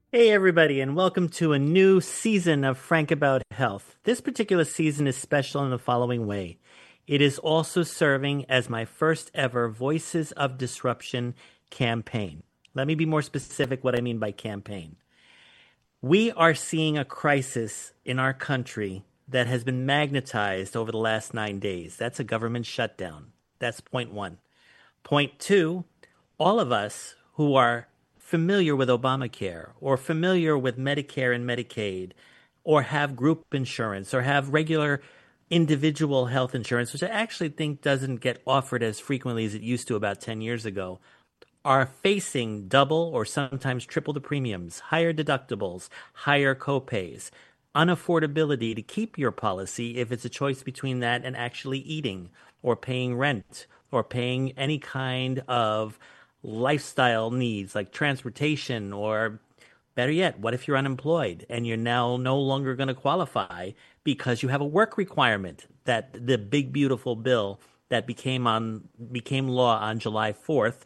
Hey, everybody, and welcome to a new season of Frank About Health. This particular season is special in the following way. It is also serving as my first ever Voices of Disruption campaign. Let me be more specific what I mean by campaign. We are seeing a crisis in our country that has been magnetized over the last 9 days. That's a government shutdown. That's point one. Point two, all of us who are familiar with Obamacare or familiar with Medicare and Medicaid or have group insurance or have regular individual health insurance, which I actually think doesn't get offered as frequently as it used to about 10 years ago, are facing double or sometimes triple the premiums, higher deductibles, higher copays, unaffordability to keep your policy if it's a choice between that and actually eating or paying rent or paying any kind of lifestyle needs like transportation or better yet, what if you're unemployed and you're now no longer going to qualify because you have a work requirement that the big beautiful bill that became law on July 4th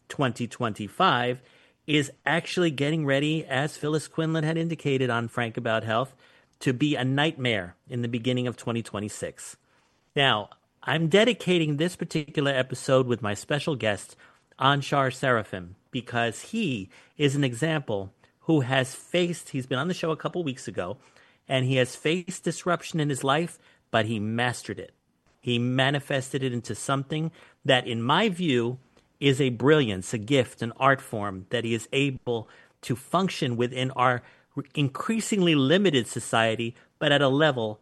2025 is actually getting ready, as Phyllis Quinlan had indicated on Frank About Health, to be a nightmare in the beginning of 2026. Now, I'm dedicating this particular episode with my special guest, Anshar Seraphim, because he is an example who has faced, he's been on the show a couple weeks ago, and he has faced disruption in his life, but he mastered it. He manifested it into something that, in my view, is a brilliance, a gift, an art form that he is able to function within our increasingly limited society, but at a level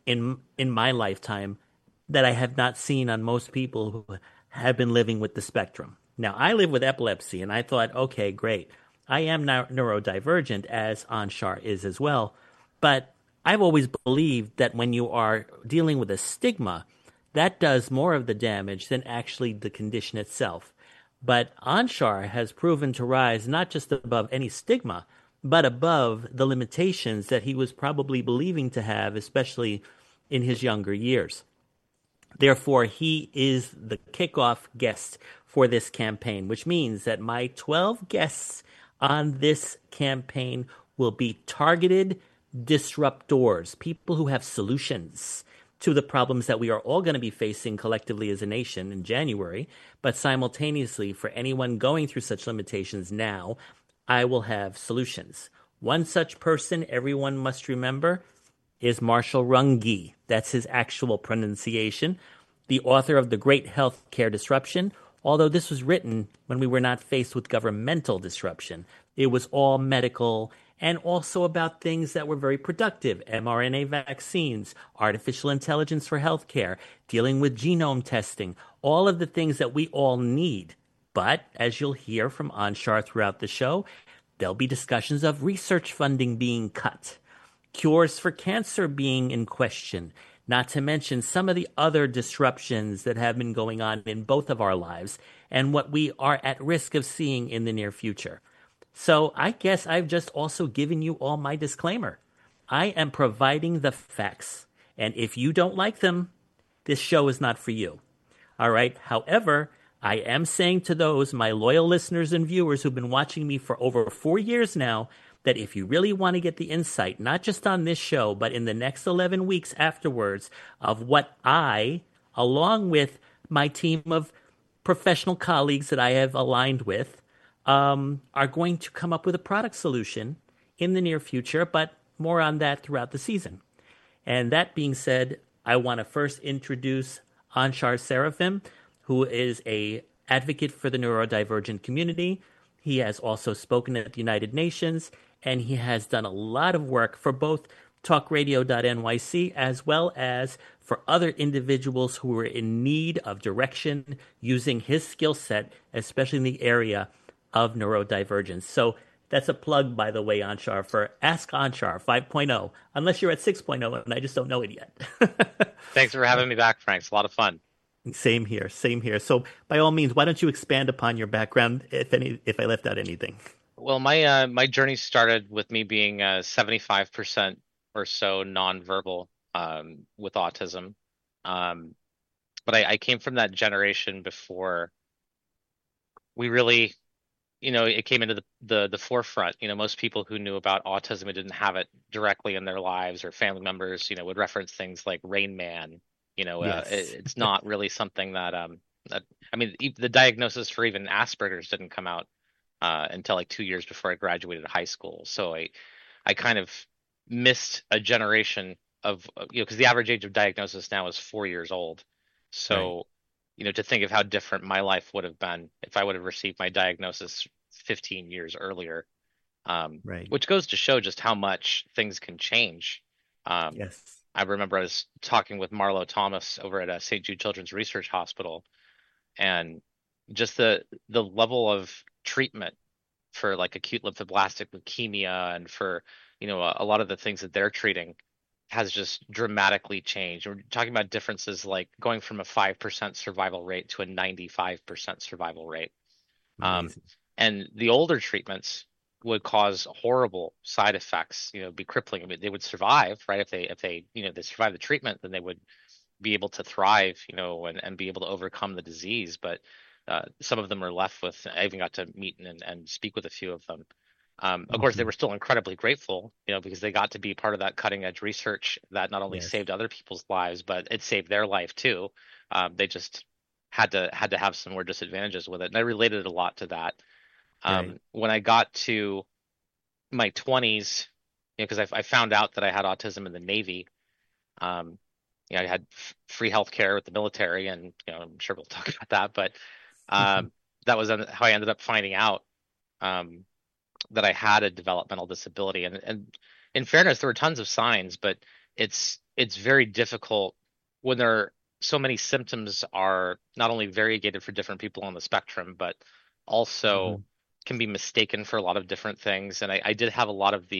in my lifetime that I have not seen on most people who have been living with the spectrum. Now, I live with epilepsy, and I thought, okay, great. I am neurodivergent, as Anshar is as well. But I've always believed that when you are dealing with a stigma, that does more of the damage than actually the condition itself. But Anshar has proven to rise not just above any stigma, but above the limitations that he was probably believing to have, especially in his younger years. Therefore, he is the kickoff guest for this campaign, which means that my 12 guests on this campaign will be targeted disruptors, people who have solutions to the problems that we are all going to be facing collectively as a nation in January. But simultaneously, for anyone going through such limitations now, I will have solutions. One such person everyone must remember is Marshall Runge. That's his actual pronunciation. The author of The Great Healthcare Disruption, although this was written when we were not faced with governmental disruption. It was all medical and also about things that were very productive: mRNA vaccines, artificial intelligence for healthcare, dealing with genome testing, all of the things that we all need. But as you'll hear from Anshar throughout the show, there'll be discussions of research funding being cut, cures for cancer being in question, not to mention some of the other disruptions that have been going on in both of our lives and what we are at risk of seeing in the near future. So I guess I've just also given you all my disclaimer. I am providing the facts. And if you don't like them, this show is not for you. All right. However, I am saying to those, my loyal listeners and viewers who've been watching me for over 4 years now, that if you really want to get the insight, not just on this show, but in the next 11 weeks afterwards, of what I, along with my team of professional colleagues that I have aligned with, are going to come up with a product solution in the near future, but more on that throughout the season. And that being said, I want to first introduce Anshar Seraphim, who is a advocate for the neurodivergent community. He has also spoken at the United Nations, and he has done a lot of work for both talkradio.nyc as well as for other individuals who are in need of direction using his skill set, especially in the area of neurodivergence. So that's a plug, by the way, Anshar, for Ask Anshar 5.0, unless you're at 6.0 and I just don't know it yet. Thanks for having me back, Frank. It's a lot of fun. Same here, same here. So by all means, why don't you expand upon your background, if I left out anything? Well, my journey started with me being 75% or so nonverbal with autism. Um, but I came from that generation before we really it came into the forefront. Most people who knew about autism and didn't have it directly in their lives or family members, would reference things like Rain Man. Yes. It's not really something that I mean, the diagnosis for even Asperger's didn't come out until like 2 years before I graduated high school. So I kind of missed a generation of, because the average age of diagnosis now is 4 years old. Right. So, to think of how different my life would have been if I would have received my diagnosis 15 years earlier, Right. which goes to show just how much things can change. Um, Yes. I remember I was talking with Marlo Thomas over at St. Jude Children's Research Hospital, and just the level of treatment for like acute lymphoblastic leukemia and for a lot of the things that they're treating has just dramatically changed. We're talking about differences like going from a 5% survival rate to a 95% survival rate. Um, Amazing. and the older treatments would cause horrible side effects, be crippling. I mean, they would survive, right? If they survive the treatment, then they would be able to thrive, and be able to overcome the disease. But some of them are left with, I even got to meet and speak with a few of them. Of course, they Hmm. were still incredibly grateful, because they got to be part of that cutting edge research that not only Yes. saved other people's lives, but it saved their life too. They just had to have some more disadvantages with it, and I related a lot to that. Right. When I got to my 20s, because I found out that I had autism in the Navy. Um, I had free health care with the military, and I'm sure we'll talk about that, but um, that was how I ended up finding out um, that I had a developmental disability. And in fairness, there were tons of signs, but it's very difficult when there are so many symptoms are not only variegated for different people on the spectrum, but also Hmm. can be mistaken for a lot of different things. And I did have a lot of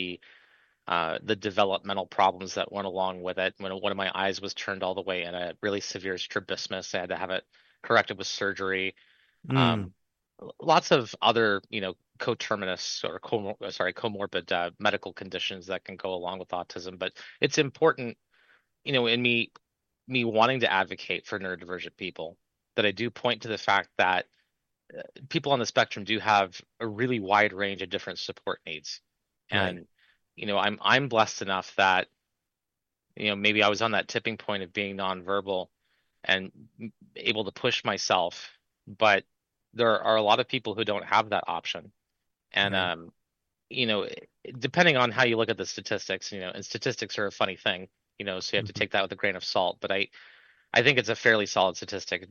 the developmental problems that went along with it. When one of my eyes was turned all the way in, a really severe strabismus, I had to have it corrected with surgery. Mm. Um, Lots of other, coterminous or comorbid medical conditions that can go along with autism. But it's important, in me wanting to advocate for neurodivergent people, that I do point to the fact that people on the spectrum do have a really wide range of different support needs. Right. And I'm blessed enough that maybe I was on that tipping point of being nonverbal and able to push myself, but there are a lot of people who don't have that option. And Right. you know, depending on how you look at the statistics, and statistics are a funny thing, so you have to Hmm. take that with a grain of salt. But I think it's a fairly solid statistic.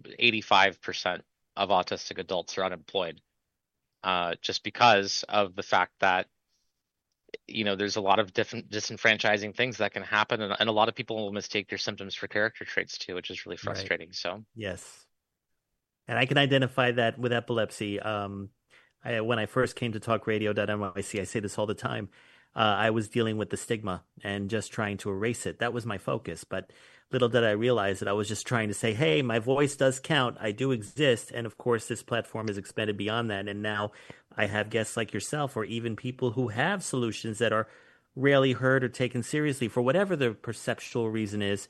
85% of autistic adults are unemployed, just because of the fact that there's a lot of different disenfranchising things that can happen, and a lot of people will mistake your symptoms for character traits too, which is really Right. frustrating. So, Yes. And I can identify that with epilepsy. When I first came to talkradio.nyc, I say this all the time. I was dealing with the stigma and just trying to erase it. That was my focus. But little did I realize that I was just trying to say, hey, my voice does count. I do exist. And of course, this platform has expanded beyond that. And now I have guests like yourself, or even people who have solutions that are rarely heard or taken seriously for whatever the perceptual reason is.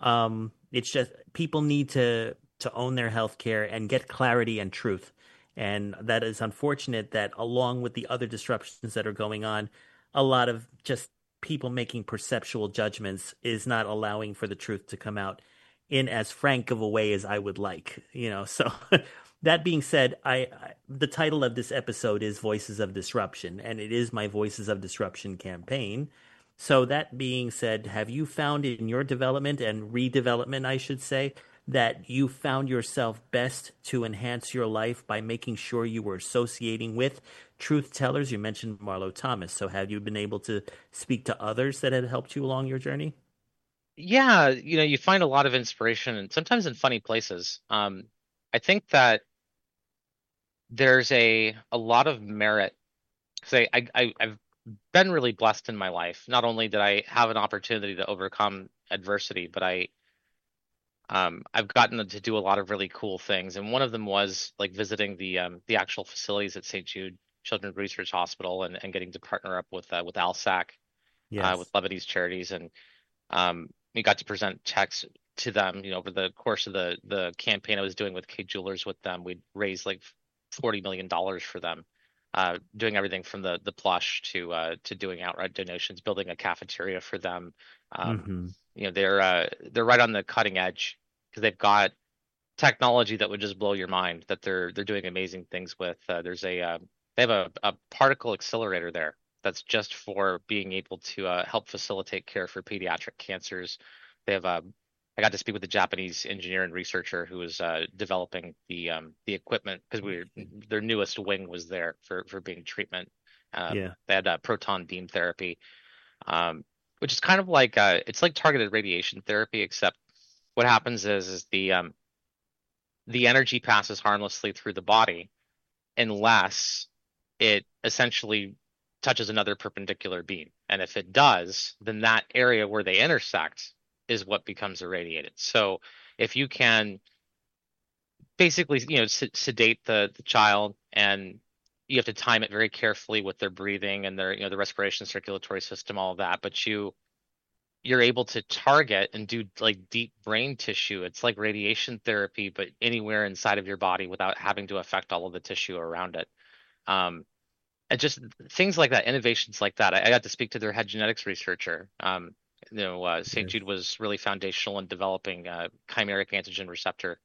It's just people need to own their health care and get clarity and truth. And that is unfortunate that, along with the other disruptions that are going on, a lot of just people making perceptual judgments is not allowing for the truth to come out in as frank of a way as I would like. So that being said, the title of this episode is Voices of Disruption, and it is my Voices of Disruption campaign. So that being said, have you found in your development and redevelopment, I should say, that you found yourself best to enhance your life by making sure you were associating with truth tellers? You mentioned Marlo Thomas. So have you been able to speak to others that had helped you along your journey? yeah, you find a lot of inspiration, and sometimes in funny places. I think that there's a lot of merit, because I've been really blessed in my life. Not only did I have an opportunity to overcome adversity, but I've gotten to do a lot of really cool things, and one of them was like visiting the actual facilities at St. Jude Children's Research Hospital, and getting to partner up with ALSAC, with Yes. Lebanese Charities, and we got to present checks to them. Over the course of the campaign I was doing with Kate Jewelers with them, we'd raised like $40 million for them, doing everything from the plush to doing outright donations, building a cafeteria for them. Hmm. They're right on the cutting edge because they've got technology that would just blow your mind that they're doing amazing things with. They have a particle accelerator there that's just for being able to help facilitate care for pediatric cancers. They have I got to speak with a Japanese engineer and researcher who was developing the equipment because their newest wing was there for being treatment. Yeah. They had proton beam therapy, um, which is kind of like it's like targeted radiation therapy, except what happens is the energy passes harmlessly through the body unless it essentially touches another perpendicular beam. And if it does, then that area where they intersect is what becomes irradiated. So if you can basically, sedate the child, and you have to time it very carefully with their breathing and their, the respiration, circulatory system, all of that, but you're able to target and do like deep brain tissue. It's like radiation therapy, but anywhere inside of your body without having to affect all of the tissue around it. And just things like that, innovations like that. I got to speak to their head genetics researcher. St. Yes. Jude was really foundational in developing chimeric antigen receptor,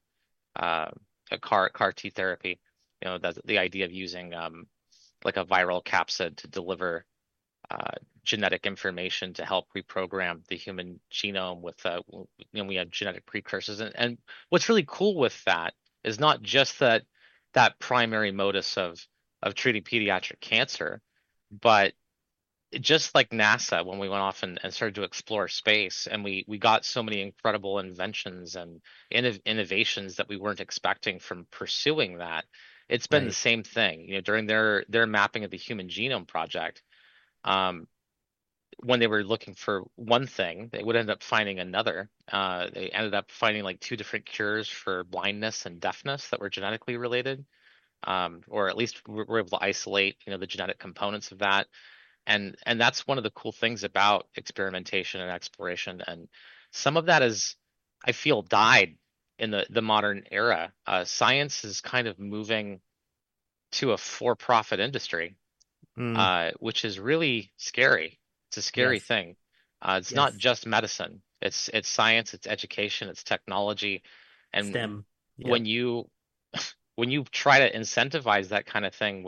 a CAR T therapy. The idea of using like a viral capsid to deliver genetic information to help reprogram the human genome with we have genetic precursors, and what's really cool with that is not just that primary modus of treating pediatric cancer, but just like NASA, when we went off and started to explore space, and we got so many incredible inventions and innovations that we weren't expecting from pursuing that. It's been the Right. same thing, during their mapping of the Human Genome Project. When they were looking for one thing, they would end up finding another. They ended up finding like two different cures for blindness and deafness that were genetically related, or at least we're able to isolate, the genetic components of that. And that's one of the cool things about experimentation and exploration. And some of that is, I feel, died in the modern era. Science is kind of moving to a for-profit industry, Mm. which is really scary. It's a scary Yes. thing. It's not Yes. just medicine. It's science, it's education, it's technology. And STEM. when Yep. you when you try to incentivize that kind of thing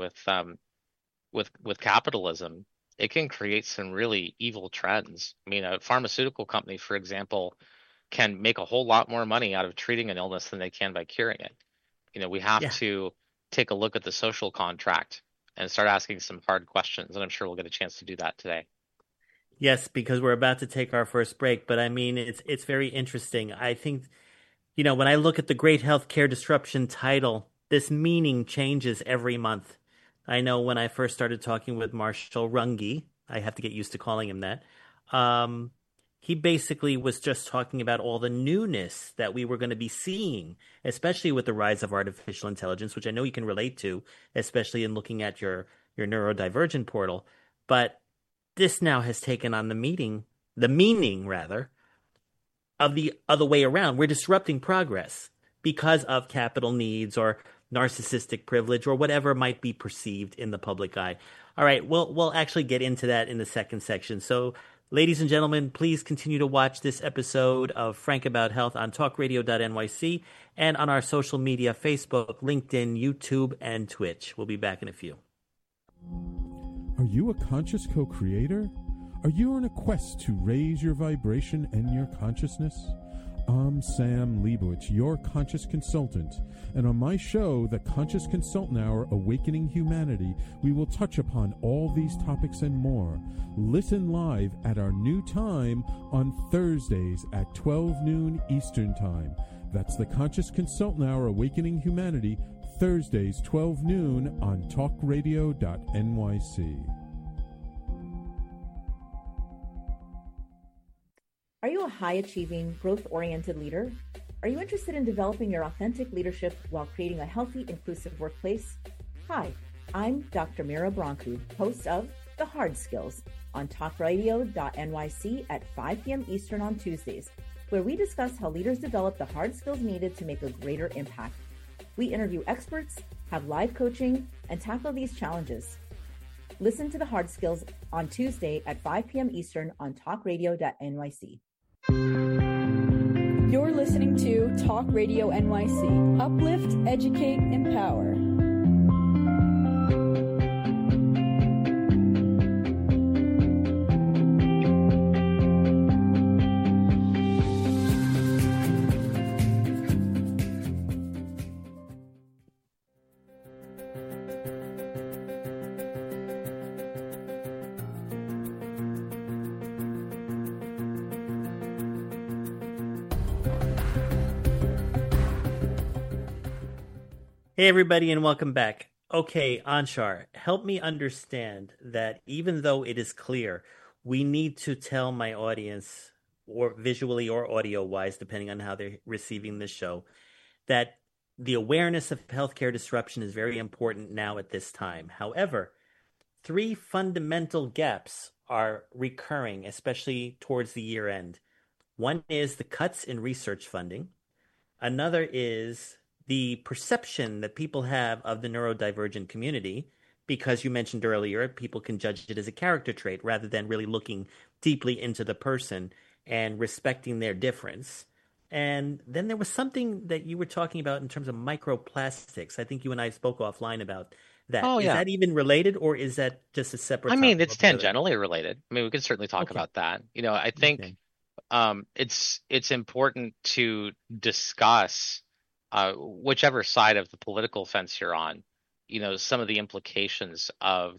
with capitalism, it can create some really evil trends. I mean, a pharmaceutical company, for example, can make a whole lot more money out of treating an illness than they can by curing it. We have Yeah. to take a look at the social contract and start asking some hard questions, and I'm sure we'll get a chance to do that today. Yes, because we're about to take our first break, but I mean it's very interesting. I think, when I look at the Great Healthcare Disruption title, this meaning changes every month. I know when I first started talking with Marshall Runge, I have to get used to calling him that. Um, he basically was just talking about all the newness that we were going to be seeing, especially with the rise of artificial intelligence, which I know you can relate to, especially in looking at your neurodivergent portal. But this now has taken on the meaning rather, of the other way around. We're disrupting progress because of capital needs or narcissistic privilege or whatever might be perceived in the public eye. All right, we'll actually get into that in the second section. So, ladies and gentlemen, please continue to watch this episode of Frank About Health on talkradio.nyc and on our social media: Facebook, LinkedIn, YouTube, and Twitch. We'll be back in a few. Are you a conscious co-creator? Are you on a quest to raise your vibration and your consciousness? I'm Sam Leibowitz, your conscious consultant, and on my show, The Conscious Consultant Hour, Awakening Humanity, we will touch upon all these topics and more. Listen live at our new time on Thursdays at 12 noon Eastern Time. That's The Conscious Consultant Hour, Awakening Humanity, Thursdays, 12 noon on talkradio.nyc. Are you a high-achieving, growth-oriented leader? Are you interested in developing your authentic leadership while creating a healthy, inclusive workplace? Hi, I'm Dr. Mira Brancu, host of The Hard Skills on talkradio.nyc at 5 p.m. Eastern on Tuesdays, where we discuss how leaders develop the hard skills needed to make a greater impact. We interview experts, have live coaching, and tackle these challenges. Listen to The Hard Skills on Tuesday at 5 p.m. Eastern on talkradio.nyc. You're listening to Talk Radio NYC. Uplift, educate, empower. Hey, everybody, and welcome back. Okay, Anshar, help me understand that even though it is clear, we need to tell my audience, or visually or audio-wise, depending on how they're receiving the show, that the awareness of healthcare disruption is very important now at this time. However, three fundamental gaps are recurring, especially towards the year end. One is the cuts in research funding. Another is the perception that people have of the neurodivergent community, because you mentioned earlier, people can judge it as a character trait rather than really looking deeply into the person and respecting their difference. And then there was something that you were talking about in terms of microplastics. I think you and I spoke offline about that. Oh, Is yeah. that even related, or is that just a separate I mean, topic it's altogether? tangentially related. I mean, we can certainly talk Okay. about that. I think Okay. it's important to discuss whichever side of the political fence you're on, some of the implications of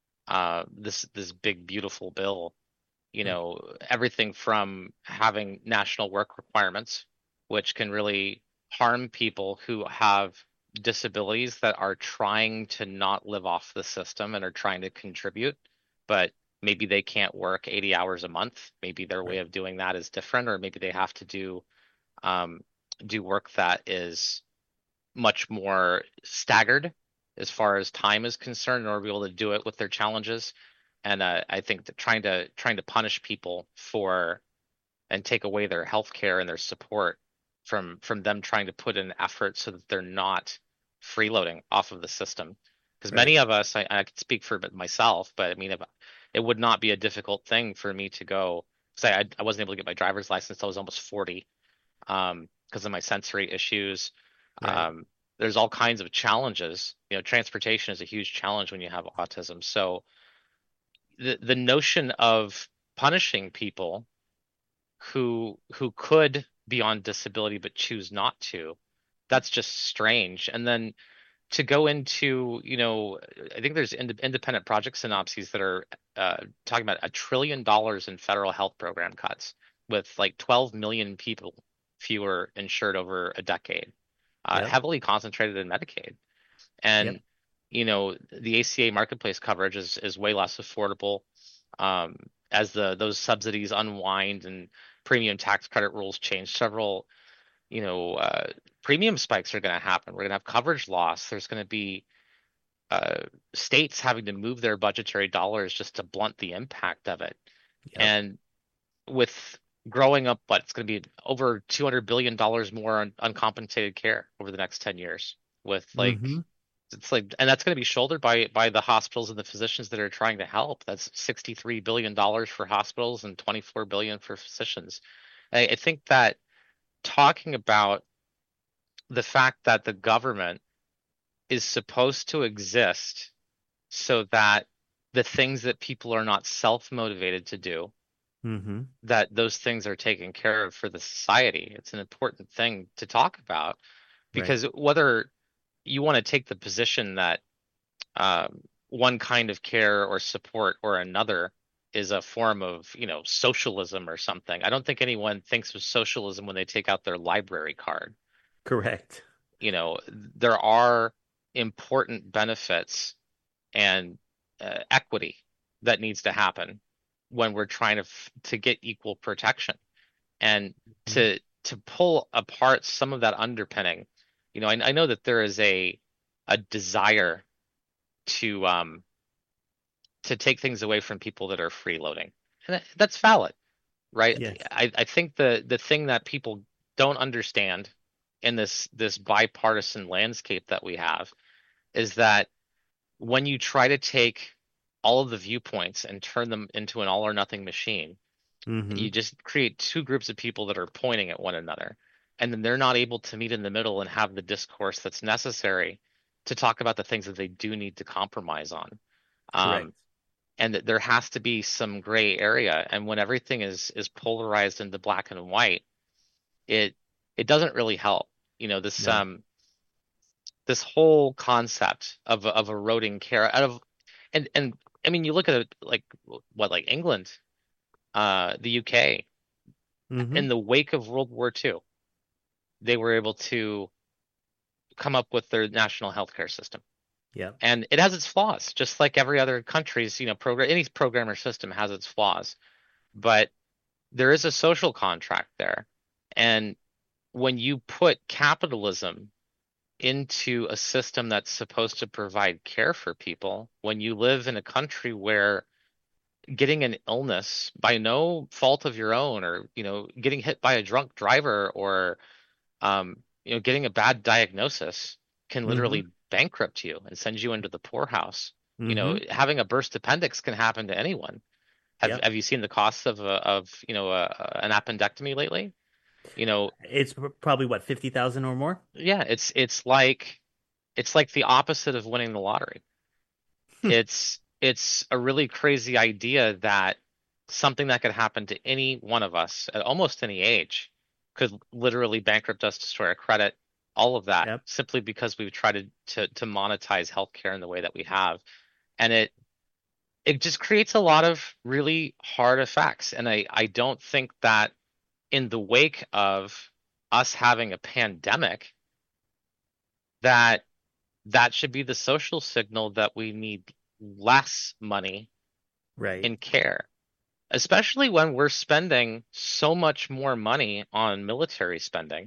this big beautiful bill. Everything from having national work requirements, which can really harm people who have disabilities that are trying to not live off the system and are trying to contribute, but maybe they can't work 80 hours a month. Maybe their way Right. of doing that is different, or maybe they have to um, do work that is much more staggered as far as time is concerned in order to be able to do it with their challenges. And I think that trying to punish people for and take away their health care and their support from them trying to put in effort so that they're not freeloading off of the system. Because Right. many of us, I can speak for myself, but I mean, if, it would not be a difficult thing for me to go. Say I wasn't able to get my driver's license till I was almost 40 because of my sensory issues. Right. There's all kinds of challenges. Transportation is a huge challenge when you have autism. So the notion of punishing people who could be on disability but choose not to, that's just strange. And then to go into, I think there's independent project synopses that are talking about $1 trillion in federal health program cuts with like 12 million people fewer insured over a decade, Yep. heavily concentrated in Medicaid. And, Yep. The ACA marketplace coverage is way less affordable as those subsidies unwind and premium tax credit rules change. Several, premium spikes are going to happen. We're going to have coverage loss. There's going to be states having to move their budgetary dollars just to blunt the impact of it. Yep. And with growing up, it's going to be over $200 billion more on uncompensated care over the next 10 years with Mm-hmm. and that's going to be shouldered by the hospitals and the physicians that are trying to help. That's $63 billion for hospitals and $24 billion for physicians. I think that talking about the fact that the government is supposed to exist so that the things that people are not self-motivated to do, Mm-hmm. that those things are taken care of for the society. It's an important thing to talk about because whether you want to take the position that one kind of care or support or another is a form of, socialism or something. I don't think anyone thinks of socialism when they take out their library card. Correct. There are important benefits and equity that needs to happen when we're trying to get equal protection, and to pull apart some of that underpinning. I know that there is a desire to take things away from people that are freeloading, and that's valid, right? Yes. I think the thing that people don't understand in this bipartisan landscape that we have is that when you try to take all of the viewpoints and turn them into an all or nothing machine, Mm-hmm. you just create two groups of people that are pointing at one another. And then they're not able to meet in the middle and have the discourse that's necessary to talk about the things that they do need to compromise on. Correct. And that there has to be some gray area. And when everything is polarized into black and white, it it doesn't really help. This No. this whole concept of eroding care out of and I mean you look at it like England, the UK, Mm-hmm. in the wake of World War II, they were able to come up with their national healthcare system. Yeah. And it has its flaws, just like every other country's, any programmer system has its flaws. But there is a social contract there. And when you put capitalism into a system that's supposed to provide care for people, when you live in a country where getting an illness by no fault of your own, or getting hit by a drunk driver, or getting a bad diagnosis can Mm-hmm. literally bankrupt you and send you into the poorhouse. Mm-hmm. Having a burst appendix can happen to anyone. Have Yep. Have you seen the cost of an appendectomy lately? You know, It's probably what, 50,000 or more? yeah, it's like the opposite of winning the lottery. It's a really crazy idea that something that could happen to any one of us at almost any age could literally bankrupt us, destroy our credit, all of that, Yep. simply because we've tried to monetize healthcare in the way that we have. And it just creates a lot of really hard effects. And I don't think that in the wake of us having a pandemic, that that should be the social signal that we need less money Right. in care, especially when we're spending so much more money on military spending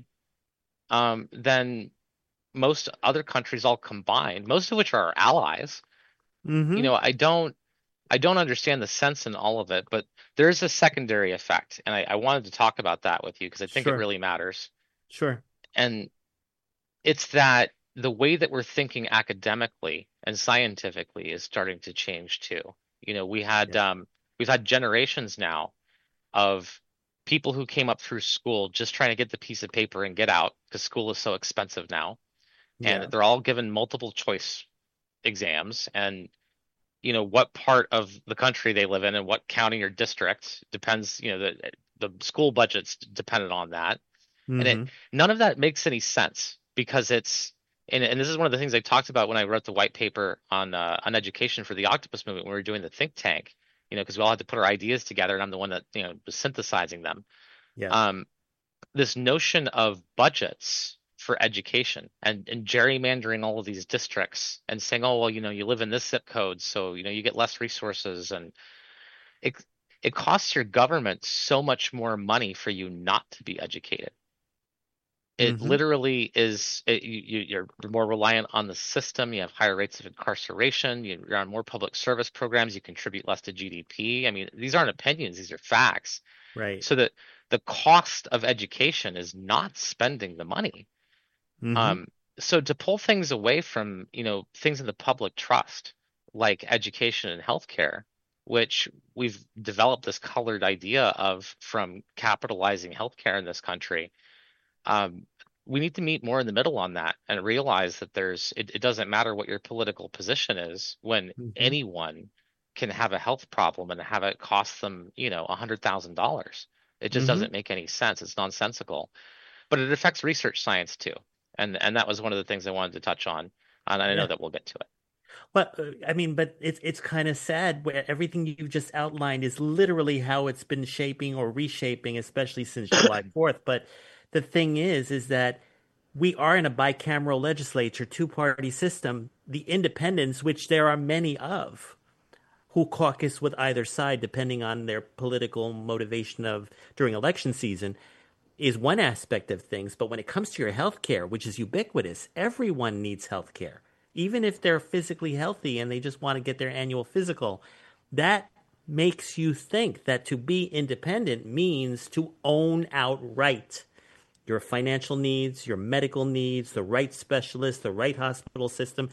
than most other countries all combined, most of which are our allies. Mm-hmm. I don't understand the sense in all of it, but there's a secondary effect, and I wanted to talk about that with you because I think it Sure. really matters. Sure. And it's that the way that we're thinking academically and scientifically is starting to change too. We had Yeah. we've had generations now of people who came up through school just trying to get the piece of paper and get out because school is so expensive now, and Yeah. they're all given multiple choice exams, and what part of the country they live in and what county or district depends, the school budget's dependent on that. And Mm-hmm. none of that makes any sense because and this is one of the things I talked about when I wrote the white paper on education for the Octopus Movement when we were doing the think tank, because we all had to put our ideas together, and I'm the one that was synthesizing them. Yeah. Um, this notion of budgets for education and gerrymandering all of these districts and saying, oh well, you live in this zip code, so you get less resources, and it it costs your government so much more money for you not to be educated. It Mm-hmm. literally is you're more reliant on the system. You have higher rates of incarceration. You're on more public service programs. You contribute less to GDP. I mean, these aren't opinions, these are facts. Right. So that the cost of education is not spending the money. Mm-hmm. um so to pull things away from things in the public trust, like education and healthcare, which we've developed this colored idea of from capitalizing healthcare in this country, um, we need to meet more in the middle on that and realize that it doesn't matter what your political position is when Mm-hmm. anyone can have a health problem and have it cost them, $100,000. It just Mm-hmm. doesn't make any sense. It's nonsensical. But it affects research science too. And that was one of the things I wanted to touch on. And I know Yeah. that we'll get to it. Well, I mean, but it's kind of sad where everything you've just outlined is literally how it's been shaping or reshaping, especially since July 4th. But the thing is that we are in a bicameral legislature, two-party system. The independents, which there are many of, who caucus with either side, depending on their political motivation of during election season, is one aspect of things. But when it comes to your health care, which is ubiquitous, everyone needs health care. Even if they're physically healthy and they just want to get their annual physical, that makes you think that to be independent means to own outright your financial needs, your medical needs, the right specialist, the right hospital system.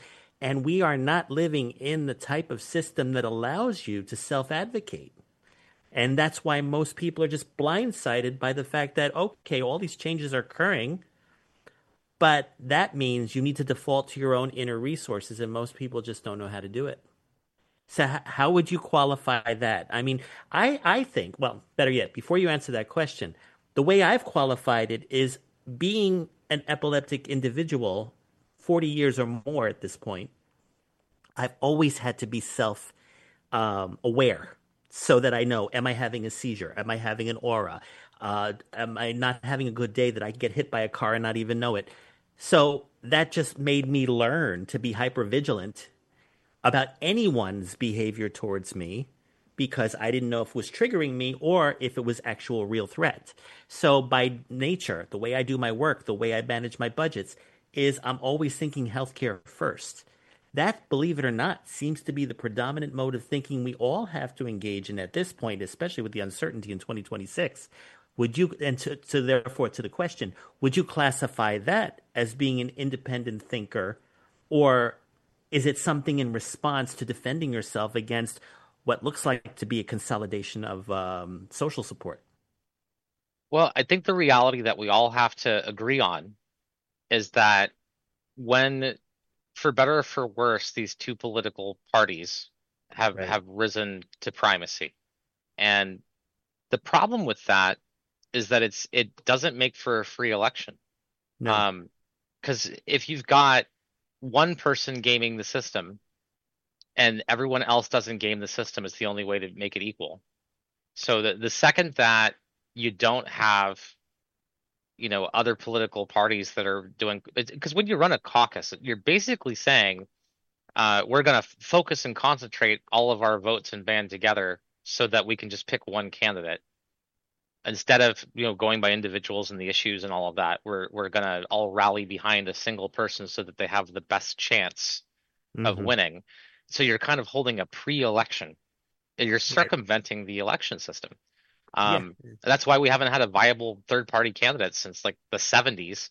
And we are not living in the type of system that allows you to self-advocate. And that's why most people are just blindsided by the fact that, okay, all these changes are occurring, but that means you need to default to your own inner resources, and most people just don't know how to do it. So how would you qualify that? I mean, I think, well, better yet, before you answer that question, the way I've qualified it is being an epileptic individual 40 years or more at this point. I've always had to be self aware so that I know, am I having a seizure? Am I having an aura? Am I not having a good day that I can get hit by a car and not even know it? So that just made me learn to be hyper vigilant about anyone's behavior towards me because I didn't know if it was triggering me or if it was actual real threat. So by nature, the way I do my work, the way I manage my budgets is I'm always thinking healthcare first. That, believe it or not, seems to be the predominant mode of thinking we all have to engage in at this point, especially with the uncertainty in 2026. Would you, and therefore to the question, would you classify that as being an independent thinker, or is it something in response to defending yourself against what looks like to be a consolidation of social support? Well, I think the reality that we all have to agree on is that when, for better or for worse, these two political parties have risen to primacy. And the problem with that is that it doesn't make for a free election. No. Because if you've got one person gaming the system and everyone else doesn't game the system, it's the only way to make it equal. So the second that you don't have, other political parties that are doing, because when you run a caucus, you're basically saying, we're going to focus and concentrate all of our votes and band together so that we can just pick one candidate. Instead of going by individuals and the issues and all of that, we're going to all rally behind a single person so that they have the best chance of winning. So you're kind of holding a pre-election. You're circumventing the election system. That's why we haven't had a viable third-party candidate since like the 70s.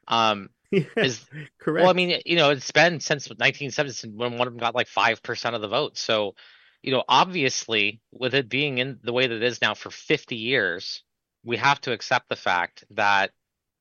Is correct. Well, I mean, it's been since 1970 when one of them got like 5% of the vote. So, obviously, with it being in the way that it is now for 50 years, we have to accept the fact that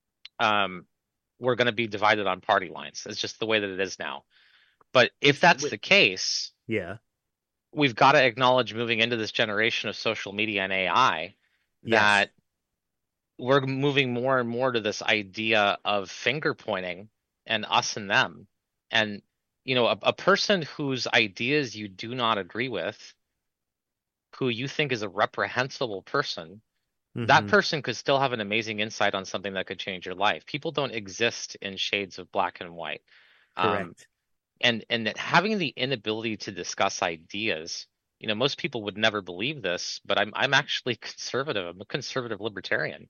we're going to be divided on party lines. It's just the way that it is now. But if that's the case, we've got to acknowledge moving into this generation of social media and AI that we're moving more and more to this idea of finger pointing and us and them. And a person whose ideas you do not agree with, who you think is a reprehensible person, that person could still have an amazing insight on something that could change your life. People don't exist in shades of black and white. Correct. And having the inability to discuss ideas, most people would never believe this, but I'm actually conservative. I'm a conservative libertarian.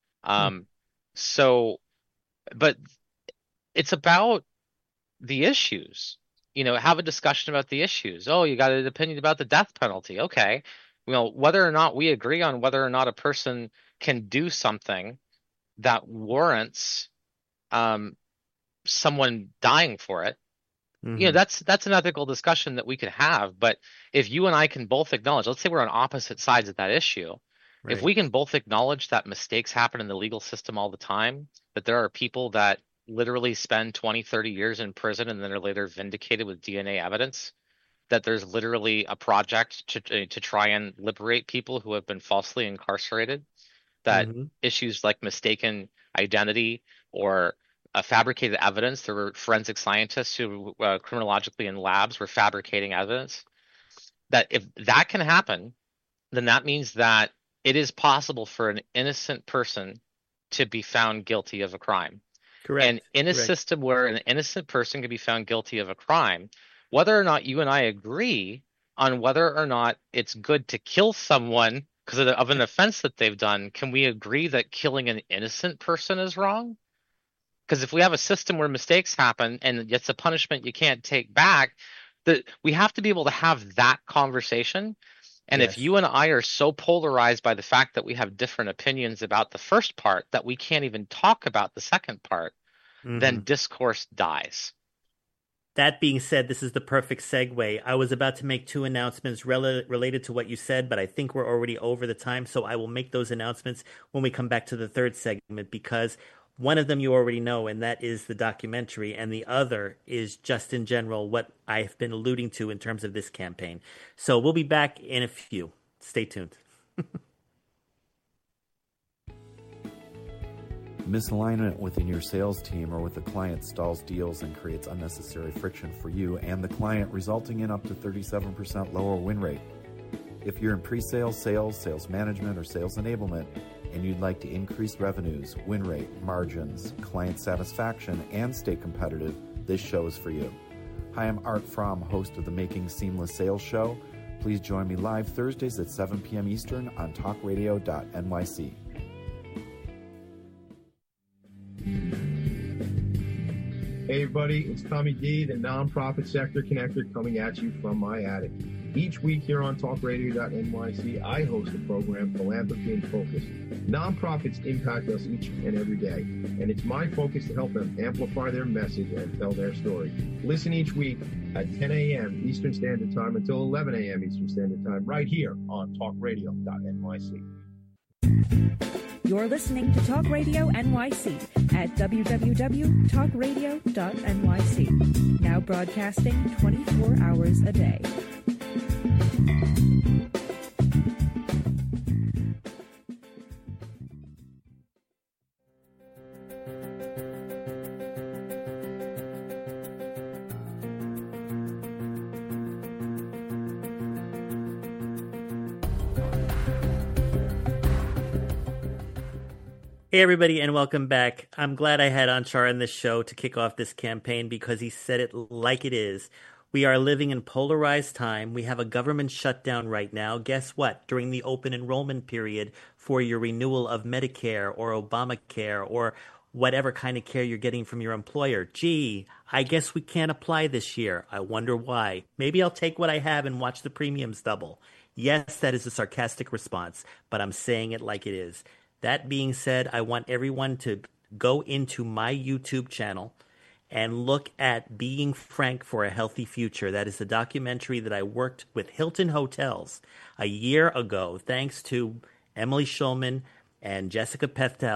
So, but it's about the issues. Have a discussion about the issues. Oh, you got an opinion about the death penalty. Okay. Whether or not we agree on whether or not a person can do something that warrants someone dying for it, that's an ethical discussion that we could have. But if you and I can both acknowledge, let's say we're on opposite sides of that issue, if we can both acknowledge that mistakes happen in the legal system all the time, that there are people that literally spend 20, 30 years in prison and then are later vindicated with DNA evidence, that there's literally a project to try and liberate people who have been falsely incarcerated, that issues like mistaken identity or fabricated evidence, there were forensic scientists who criminologically in labs were fabricating evidence, that if that can happen, then that means that it is possible for an innocent person to be found guilty of a crime. Correct. And in a system where an innocent person can be found guilty of a crime, whether or not you and I agree on whether or not it's good to kill someone because of an offense that they've done, can we agree that killing an innocent person is wrong? Because if we have a system where mistakes happen and it's a punishment you can't take back, we have to be able to have that conversation. And if you and I are so polarized by the fact that we have different opinions about the first part that we can't even talk about the second part, then discourse dies. That being said, this is the perfect segue. I was about to make two announcements related to what you said, but I think we're already over the time, so I will make those announcements when we come back to the third segment, because one of them you already know, and that is the documentary, and the other is just in general what I've been alluding to in terms of this campaign. So we'll be back in a few. Stay tuned. Misalignment within your sales team or with the client stalls deals and creates unnecessary friction for you and the client, resulting in up to 37% lower win rate. If you're in pre-sales, sales management, or sales enablement, and you'd like to increase revenues, win rate, margins, client satisfaction, and stay competitive, this show is for you. Hi, I'm Art Fromm, host of the Making Seamless Sales Show. Please join me live Thursdays at 7 p.m. Eastern on talkradio.nyc. Hey everybody, it's Tommy D, the Nonprofit Sector Connector, coming at you from my attic. Each week here on talkradio.nyc, I host the program Philanthropy in Focus. Nonprofits impact us each and every day, and it's my focus to help them amplify their message and tell their story. Listen each week at 10 a.m. Eastern Standard Time until 11 a.m. Eastern Standard Time right here on talkradio.nyc. You're listening to Talk Radio NYC at www.talkradio.nyc. Now broadcasting 24 hours a day. Hey everybody, and welcome back. I'm glad I had Anshar on this show to kick off this campaign because he said it like it is. We are living in polarized time. We have a government shutdown right now. Guess what? During the open enrollment period for your renewal of Medicare or Obamacare or whatever kind of care you're getting from your employer. Gee, I guess we can't apply this year. I wonder why. Maybe I'll take what I have and watch the premiums double. Yes, that is a sarcastic response, but I'm saying it like it is. That being said, I want everyone to go into my YouTube channel and look at Being Frank for a Healthy Future. That is the documentary that I worked with Hilton Hotels a year ago, thanks to Emily Schulman and Jessica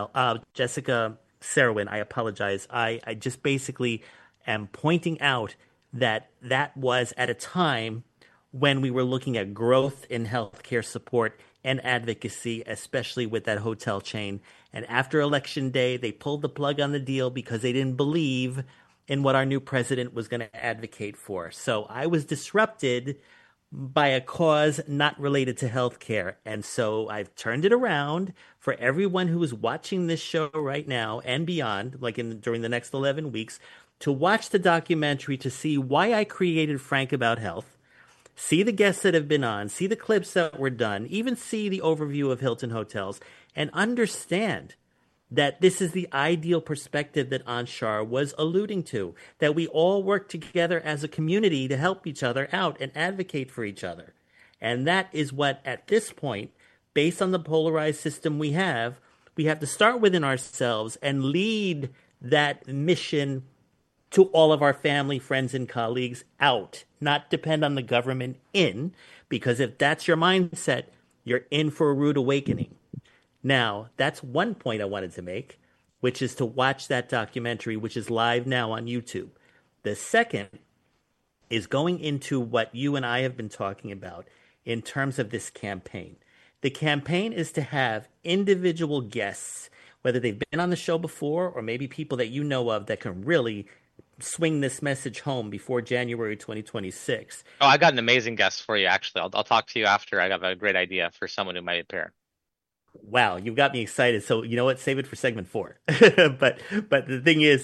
Serwin. I apologize. I just basically am pointing out that was at a time when we were looking at growth in healthcare support and advocacy, especially with that hotel chain. And after Election Day, they pulled the plug on the deal because they didn't believe in what our new president was going to advocate for. So I was disrupted by a cause not related to healthcare. And so I've turned it around for everyone who is watching this show right now and beyond, like during the next 11 weeks, to watch the documentary to see why I created Frank About Health. See the guests that have been on, see the clips that were done, even see the overview of Hilton Hotels, and understand that this is the ideal perspective that Anshar was alluding to, that we all work together as a community to help each other out and advocate for each other. And that is what, at this point, based on the polarized system we have to start within ourselves and lead that mission to all of our family, friends, and colleagues out, not depend on the government in, because if that's your mindset, you're in for a rude awakening. Now, that's one point I wanted to make, which is to watch that documentary, which is live now on YouTube. The second is going into what you and I have been talking about in terms of this campaign. The campaign is to have individual guests, whether they've been on the show before or maybe people that you know of that can really swing this message home before January 2026. Oh, I got an amazing guest for you, actually. I'll talk to you after. I got a great idea for someone who might appear. Wow, you got me excited. So you know what? Save it for segment 4. but the thing is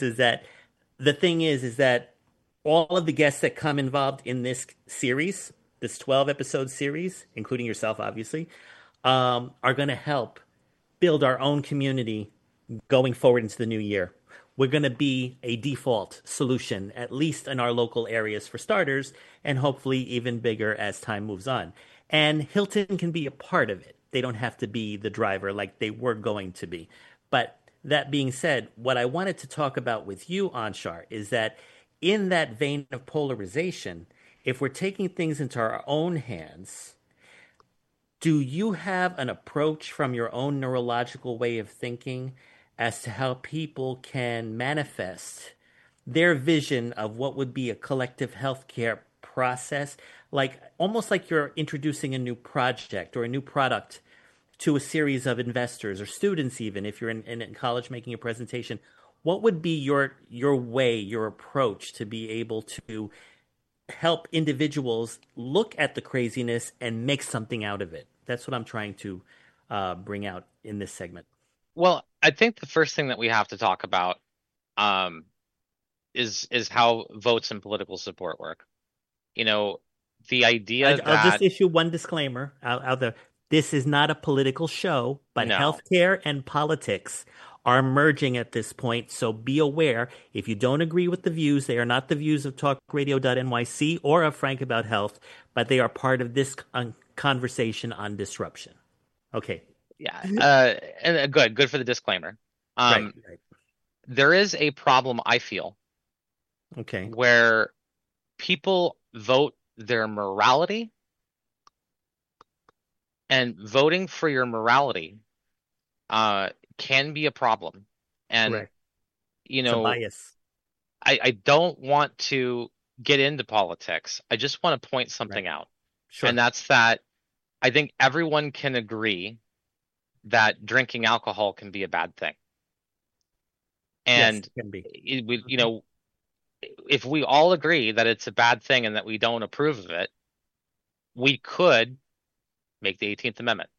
that all of the guests that come involved in this series, this 12 episode series, including yourself, obviously, are going to help build our own community going forward into the new year. We're going to be a default solution, at least in our local areas for starters, and hopefully even bigger as time moves on. And Hilton can be a part of it. They don't have to be the driver like they were going to be. But that being said, what I wanted to talk about with you, Anshar, is that in that vein of polarization, if we're taking things into our own hands, do you have an approach from your own neurological way of thinking as to how people can manifest their vision of what would be a collective healthcare process? Like almost like you're introducing a new project or a new product to a series of investors or students, even if you're in college making a presentation. What would be your way, your approach to be able to help individuals look at the craziness and make something out of it? That's what I'm trying to bring out in this segment. Well, I think the first thing that we have to talk about um, is how votes and political support work. You know, the idea I'll just that issue one disclaimer out there. This is not a political show, but no, healthcare and politics are merging at this point. So be aware, if you don't agree with the views, they are not the views of talkradio.nyc or of Frank About Health, but they are part of this conversation on disruption. Okay. yeah, and good for the disclaimer. Right. There is a problem, I feel, Okay. where people vote their morality, and voting for your morality can be a problem. And Correct. you It's a know, bias. I don't want to get into politics. I just want to point something out. Sure. And that's that I think everyone can agree that drinking alcohol can be a bad thing. Yes, And it can be. you know, if we all agree that it's a bad thing and that we don't approve of it, we could make the 18th Amendment.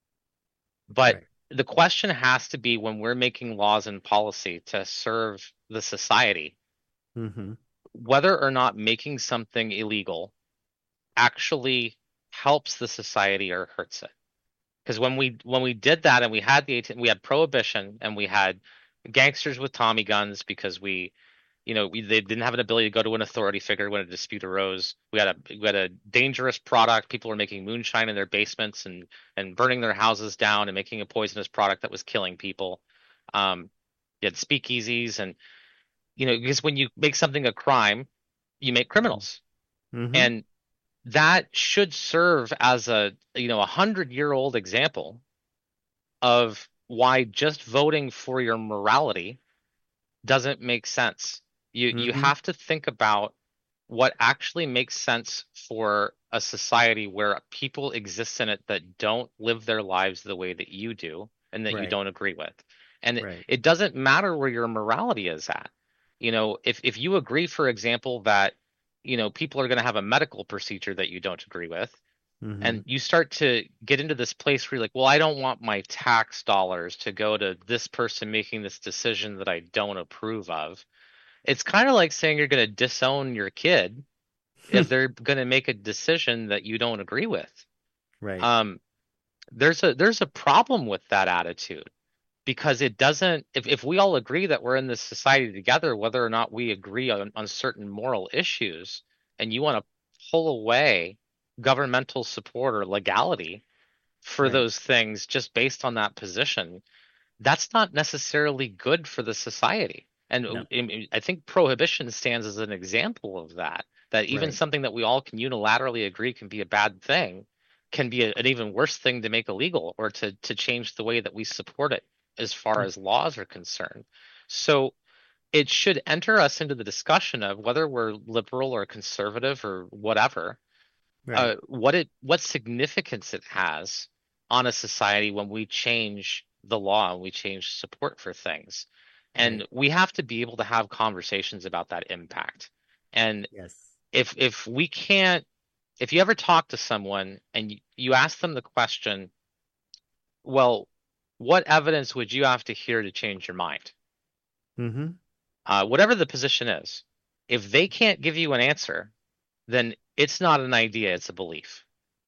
But Right. the question has to be, when we're making laws and policy to serve the society, Mm-hmm. whether or not making something illegal actually helps the society or hurts it. Because when we did that and we had we had prohibition and we had gangsters with Tommy guns because they didn't have an ability to go to an authority figure when a dispute arose. We had a dangerous product. People were making moonshine in their basements and burning their houses down and making a poisonous product that was killing people. You had speakeasies, and because when you make something a crime, you make criminals. Mm-hmm. And that should serve as a 100-year-old example of why just voting for your morality doesn't make sense. You Mm-hmm. have to think about what actually makes sense for a society where people exist in it that don't live their lives the way that you do and that you Right. don't agree with. And Right. it doesn't matter where your morality is at. If you agree, for example, that people are going to have a medical procedure that you don't agree with, Mm-hmm. and you start to get into this place where you're like, well, I don't want my tax dollars to go to this person making this decision that I don't approve of. It's kind of like saying you're going to disown your kid if they're going to make a decision that you don't agree with. Right. There's a problem with that attitude, because it doesn't, if we all agree that we're in this society together, whether or not we agree on certain moral issues, and you want to pull away governmental support or legality for Right. those things just based on that position, that's not necessarily good for the society. And No. I think prohibition stands as an example of that even Right. something that we all can unilaterally agree can be a bad thing can be an even worse thing to make illegal, or to change the way that we support it as far as laws are concerned. So it should enter us into the discussion of whether we're liberal or conservative or whatever, Right. what significance it has on a society when we change the law and we change support for things. And Right. we have to be able to have conversations about that impact. And Yes. if we can't, if you ever talk to someone and you ask them the question, well, what evidence would you have to hear to change your mind? Mm-hmm. Whatever the position is, if they can't give you an answer, then it's not an idea, it's a belief.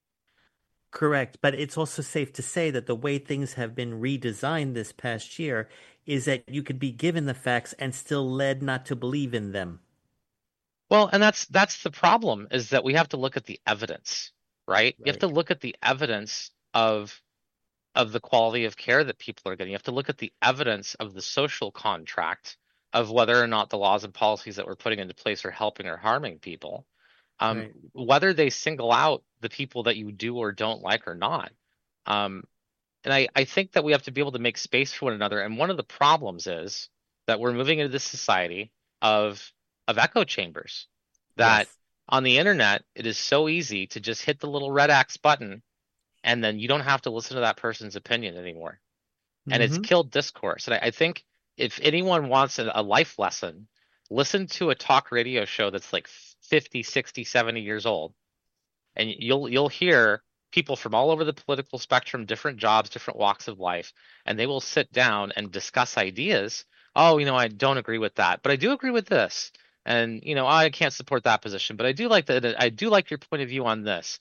Correct. But it's also safe to say that the way things have been redesigned this past year is that you could be given the facts and still led not to believe in them. Well, and that's the problem, is that we have to look at the evidence, right? You have to look at the evidence of the quality of care that people are getting. You have to look at the evidence of the social contract of whether or not the laws and policies that we're putting into place are helping or harming people. Right. Whether they single out the people that you do or don't like or not. And I think that we have to be able to make space for one another. And one of the problems is that we're moving into this society of echo chambers, that Yes. on the internet, it is so easy to just hit the little red X button, and then you don't have to listen to that person's opinion anymore. And it's Mhm. killed discourse. And I think if anyone wants a life lesson, listen to a talk radio show that's like 50, 60, 70 years old. And you'll hear people from all over the political spectrum, different jobs, different walks of life, and they will sit down and discuss ideas. Oh, I don't agree with that, but I do agree with this. And I can't support that position, but I do like that. I do like your point of view on this.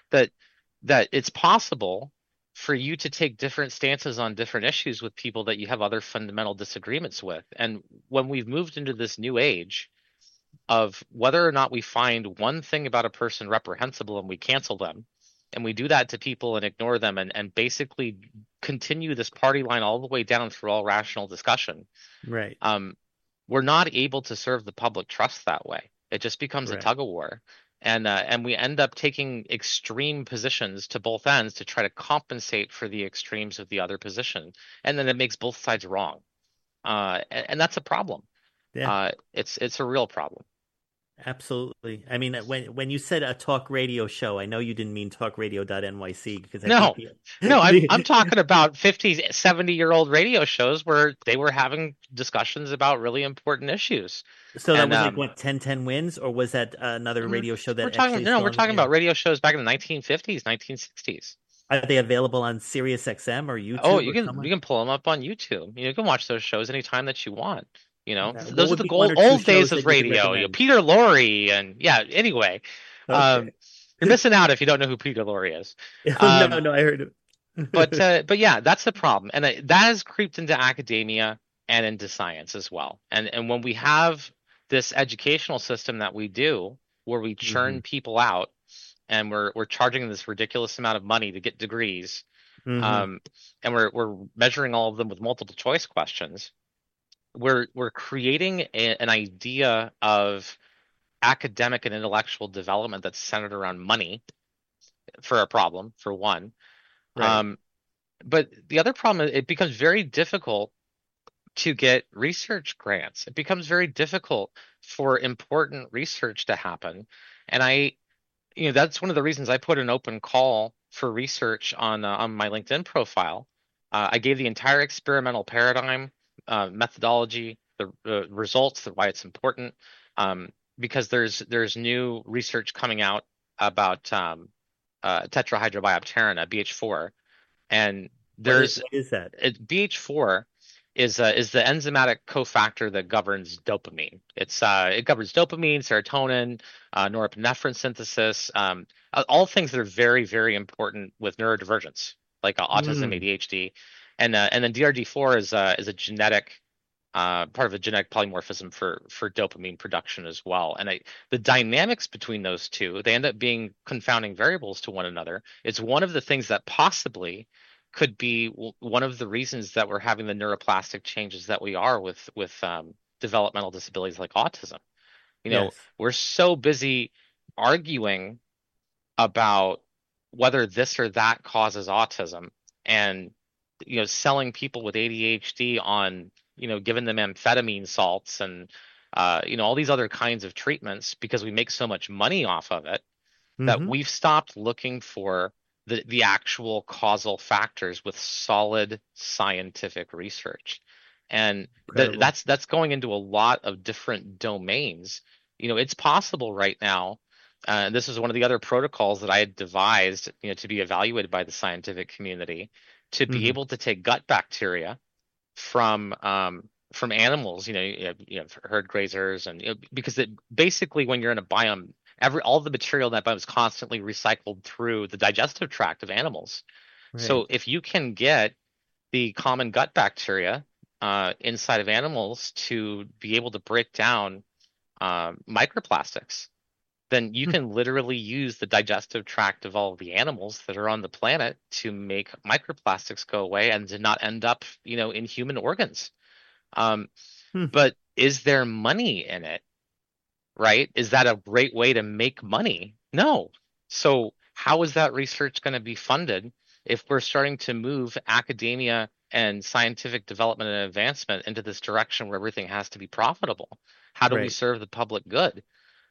That it's possible for you to take different stances on different issues with people that you have other fundamental disagreements with. And when we've moved into this new age of whether or not we find one thing about a person reprehensible and we cancel them, and we do that to people and ignore them and basically continue this party line all the way down through all rational discussion, Right. we're not able to serve the public trust that way. It just becomes a Right. tug of war. And we end up taking extreme positions to both ends to try to compensate for the extremes of the other position. And then it makes both sides wrong. And that's a problem. Yeah. It's a real problem. Absolutely. I mean, when you said a talk radio show, I know you didn't mean talkradio.nyc because I No, think no, I'm talking about 50, 70-year-old radio shows where they were having discussions about really important issues. So that And was like what 1010 wins, or was that another radio show that we're talking actually no, still we're on the talking air? about radio shows back in the 1950s, 1960s. Are they available on Sirius XM or YouTube? Oh, or you can pull them up on YouTube. You can watch those shows anytime that you want. What Those are would the be one or two old days shows that of you could radio. recommend? Peter Lorre and anyway, Okay. you're missing out if you don't know who Peter Lorre is. No, I heard it. But yeah, that's the problem, and that has creeped into academia and into science as well. And when we have this educational system that we do, where we churn people out, and we're charging them this ridiculous amount of money to get degrees, and we're measuring all of them with multiple choice questions, we're creating an idea of academic and intellectual development that's centered around money for a problem, for one. Right. But the other problem is it becomes very difficult to get research grants. It becomes very difficult for important research to happen. And that's one of the reasons I put an open call for research on my LinkedIn profile. I gave the entire experimental paradigm, methodology, the results, why it's important, because there's new research coming out about tetrahydrobiopterin, BH4, and What is that? BH4 is the enzymatic cofactor that governs dopamine. It governs dopamine, serotonin, norepinephrine synthesis, all things that are very, very important with neurodivergence, like autism, ADHD, and then DRD4 is a genetic part of a genetic polymorphism for dopamine production as well. And the dynamics between those two, they end up being confounding variables to one another. It's one of the things that possibly could be one of the reasons that we're having the neuroplastic changes that we are with developmental disabilities like autism. Yes. We're so busy arguing about whether this or that causes autism, and selling people with ADHD on giving them amphetamine salts and all these other kinds of treatments because we make so much money off of it that we've stopped looking for the actual causal factors with solid scientific research. And that's going into a lot of different domains. It's possible right now. This is one of the other protocols that I had devised, to be evaluated by the scientific community, to be able to take gut bacteria from animals, herd grazers, and because basically when you're in a biome, all the material in that biome is constantly recycled through the digestive tract of animals. Right. So if you can get the common gut bacteria inside of animals to be able to break down microplastics, then you can literally use the digestive tract of all of the animals that are on the planet to make microplastics go away and to not end up, in human organs. But is there money in it? Right? Is that a great way to make money? No. So how is that research going to be funded if we're starting to move academia and scientific development and advancement into this direction where everything has to be profitable? How do we serve the public good?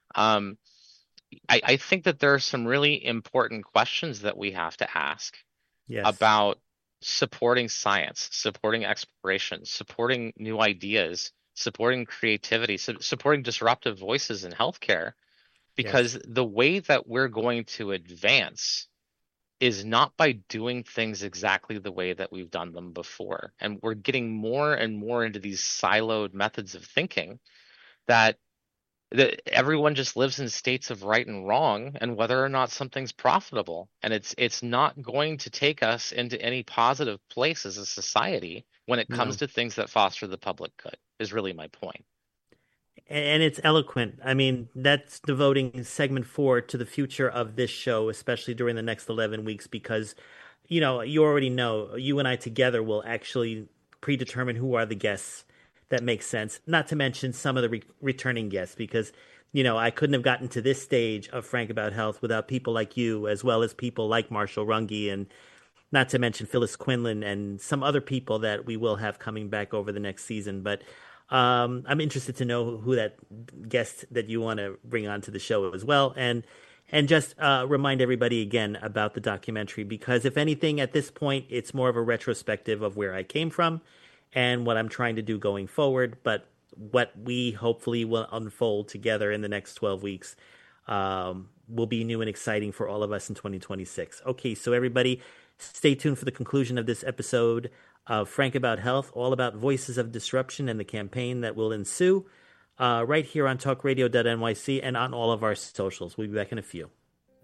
I think that there are some really important questions that we have to ask about supporting science, supporting exploration, supporting new ideas, supporting creativity, supporting disruptive voices in healthcare, because the way that we're going to advance is not by doing things exactly the way that we've done them before. And we're getting more and more into these siloed methods of thinking that everyone just lives in states of right and wrong and whether or not something's profitable. And it's not going to take us into any positive place as a society when it comes to things that foster the public good, is really my point. And it's eloquent. I mean, that's devoting segment 4 to the future of this show, especially during the next 11 weeks, because, you already know, you and I together will actually predetermine who are the guests that makes sense, not to mention some of the returning guests, because, I couldn't have gotten to this stage of Frank About Health without people like you, as well as people like Marshall Runge, and not to mention Phyllis Quinlan and some other people that we will have coming back over the next season. But I'm interested to know who that guest that you want to bring onto the show as well. And just remind everybody again about the documentary, because if anything, at this point, it's more of a retrospective of where I came from and what I'm trying to do going forward. But what we hopefully will unfold together in the next 12 weeks will be new and exciting for all of us in 2026. Okay, so everybody, stay tuned for the conclusion of this episode of Frank About Health, all about voices of disruption and the campaign that will ensue, right here on talkradio.nyc and on all of our socials. We'll be back in a few.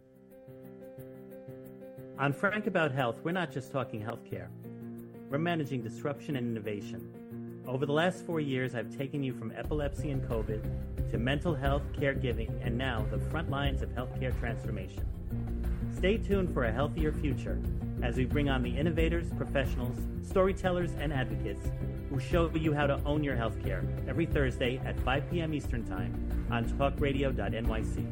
On Frank About Health, we're not just talking healthcare. We're managing disruption and innovation. Over the last 4 years, I've taken you from epilepsy and COVID to mental health, caregiving, and now the front lines of healthcare transformation. Stay tuned for a healthier future as we bring on the innovators, professionals, storytellers, and advocates who show you how to own your healthcare every Thursday at 5 p.m. Eastern Time on talkradio.nyc.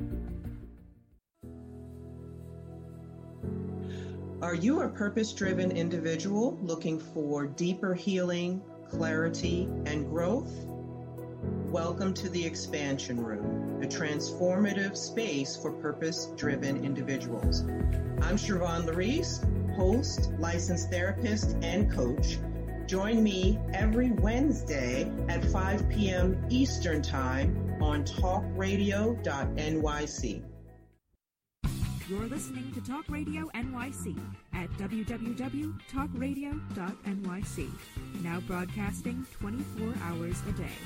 Are you a purpose-driven individual looking for deeper healing, clarity, and growth? Welcome to the Expansion Room, a transformative space for purpose-driven individuals. I'm Siobhan Larice, host, licensed therapist, and coach. Join me every Wednesday at 5 p.m. Eastern Time on talkradio.nyc. You're listening to Talk Radio NYC at www.talkradio.nyc. Now broadcasting 24 hours a day.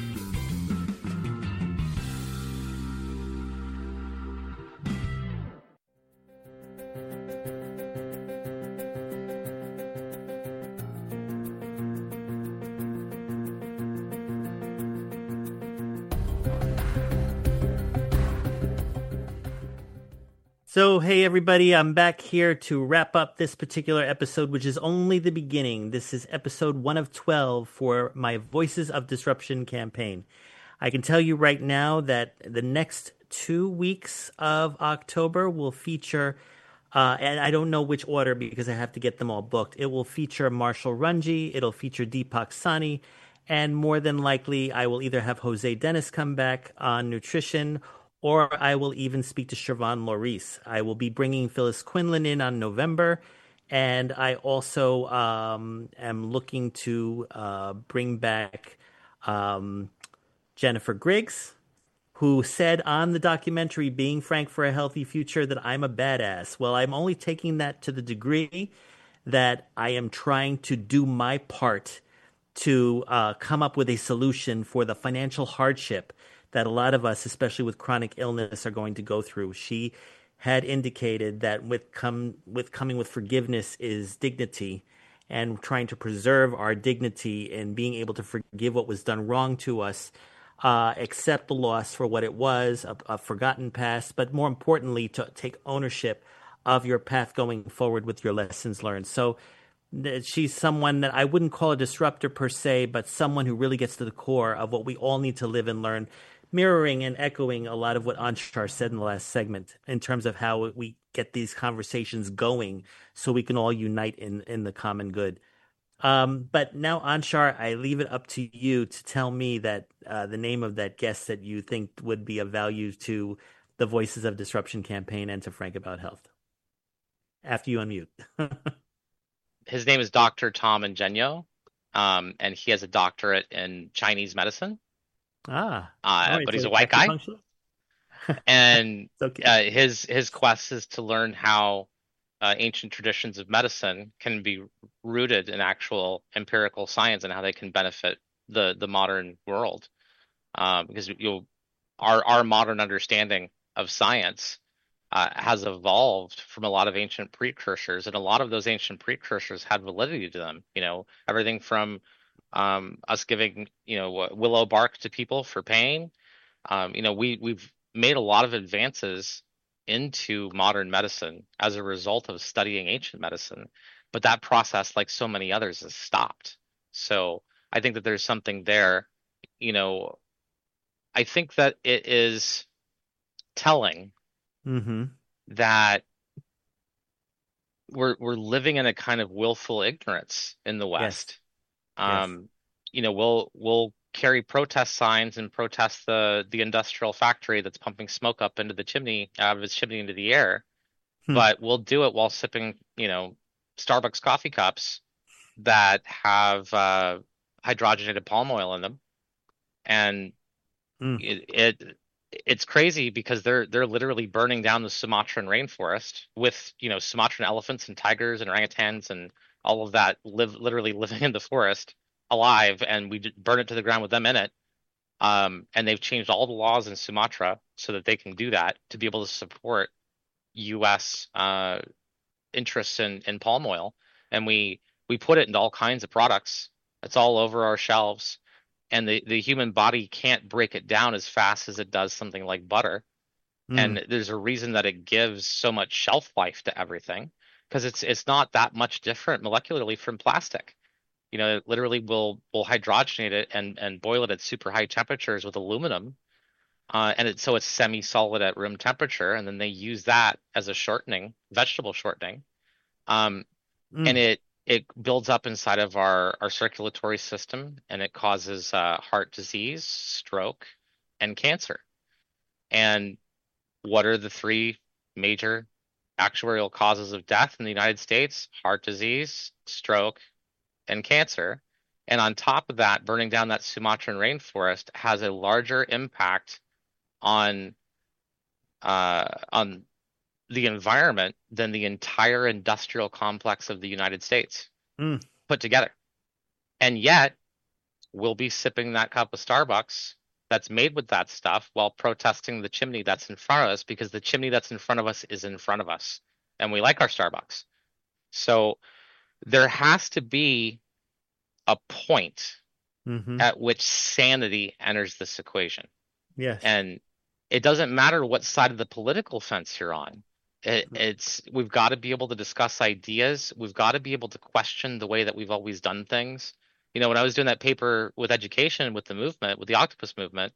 So, hey everybody, I'm back here to wrap up this particular episode, which is only the beginning. This is episode 1 of 12 for my Voices of Disruption campaign. I can tell you right now that the next 2 weeks of October will feature, and I don't know which order because I have to get them all booked. It will feature Marshall Runge, it'll feature Deepak Sani, and more than likely I will either have Jose Dennis come back on nutrition, or I will even speak to Siobhan Larice. I will be bringing Phyllis Quinlan in on November, and I also am looking to bring back Jennifer Griggs, who said on the documentary Being Frank for a Healthy Future that I'm a badass. Well, I'm only taking that to the degree that I am trying to do my part to come up with a solution for the financial hardship that a lot of us, especially with chronic illness, are going to go through. She had indicated that with coming with forgiveness is dignity, and trying to preserve our dignity and being able to forgive what was done wrong to us, accept the loss for what it was, a forgotten past, but more importantly, to take ownership of your path going forward with your lessons learned. So She's someone that I wouldn't call a disruptor per se, but someone who really gets to the core of what we all need to live and learn, mirroring and echoing a lot of what Anshar said in the last segment in terms of how we get these conversations going so we can all unite in the common good. But now, Anshar, I leave it up to you to tell me that the name of that guest that you think would be of value to the Voices of Disruption campaign and to Frank About Health. After you unmute. His name is Dr. Tom Ingenio, and he has a doctorate in Chinese medicine. Right, but he's a white guy. And okay. His quest is to learn how ancient traditions of medicine can be rooted in actual empirical science and how they can benefit the modern world. Because our modern understanding of science has evolved from a lot of ancient precursors, and a lot of those ancient precursors had validity to them. Everything from us giving willow bark to people for pain. We've made a lot of advances into modern medicine as a result of studying ancient medicine, but that process, like so many others, has stopped. So I think that there's something there. I think that it is telling that we're living in a kind of willful ignorance in the West. Yes. We'll carry protest signs and protest the industrial factory that's pumping smoke up into the chimney, out of its chimney into the air, but we'll do it while sipping, Starbucks coffee cups that have hydrogenated palm oil in them, and it's crazy because they're literally burning down the Sumatran rainforest with Sumatran elephants and tigers and orangutans and all of that literally living in the forest alive, and we burn it to the ground with them in it. And they've changed all the laws in Sumatra so that they can do that to be able to support U.S. interests in palm oil, and we put it into all kinds of products. It's all over our shelves. And the human body can't break it down as fast as it does something like butter. And there's a reason that it gives so much shelf life to everything, because it's not that much different molecularly from plastic. It literally will hydrogenate it and boil it at super high temperatures with aluminum, and so it's semi-solid at room temperature, and then they use that as a shortening, vegetable shortening, and it builds up inside of our circulatory system, and it causes heart disease, stroke, and cancer. And what are the three major actuarial causes of death in the United States? Heart disease, stroke, and cancer. And on top of that, burning down that Sumatran rainforest has a larger impact on the environment than the entire industrial complex of the United States put together. And yet, we'll be sipping that cup of Starbucks that's made with that stuff while protesting the chimney that's in front of us, because the chimney that's in front of us is in front of us, and we like our Starbucks. So there has to be a point at which sanity enters this equation. Yes. And it doesn't matter what side of the political fence you're on. We've got to be able to discuss ideas. We've got to be able to question the way that we've always done things. When I was doing that paper with education, with the movement, with the octopus movement,